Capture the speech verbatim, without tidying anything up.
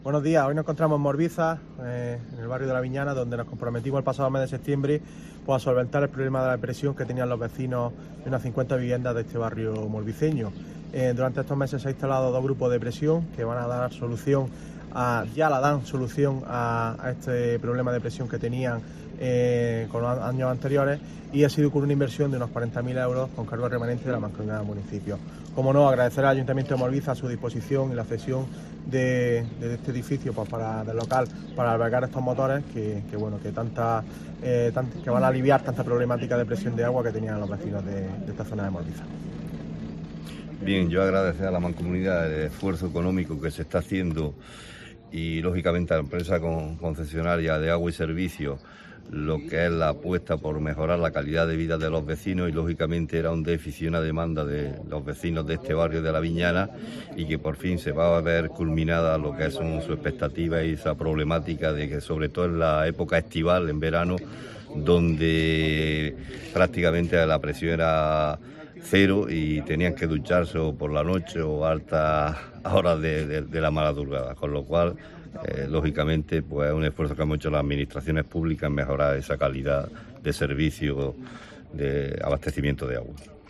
Buenos días, hoy nos encontramos en Morbiza, eh, en el barrio de La Viñana, donde nos comprometimos el pasado mes de septiembre pues, a solventar el problema de la depresión que tenían los vecinos de unas cincuenta viviendas de este barrio morbiceño. Eh, durante estos meses se han instalado dos grupos de presión que van a dar solución, a, ya la dan solución a, a este problema de presión que tenían eh, con los años anteriores, y ha sido con una inversión de unos cuarenta mil euros con cargo remanente de la Mancomunidad del municipio. Como no, agradecer al Ayuntamiento de Morbiza su disposición y la cesión de, de este edificio pues, para, del local para albergar estos motores que, que, bueno, que, tanta, eh, tant, que van a aliviar tanta problemática de presión de agua que tenían los vecinos de, de esta zona de Morbiza. Bien, yo agradecer a la Mancomunidad el esfuerzo económico que se está haciendo y lógicamente a la empresa concesionaria de agua y servicios lo que es la apuesta por mejorar la calidad de vida de los vecinos, y lógicamente era un déficit y una demanda de los vecinos de este barrio de La Viñana, y que por fin se va a ver culminada lo que son sus expectativas y esa problemática de que sobre todo en la época estival, en verano, donde prácticamente la presión era cero y tenían que ducharse o por la noche o a altas horas de, de, de la madrugada, con lo cual eh, lógicamente pues es un esfuerzo que hemos hecho las administraciones públicas en mejorar esa calidad de servicio de abastecimiento de agua.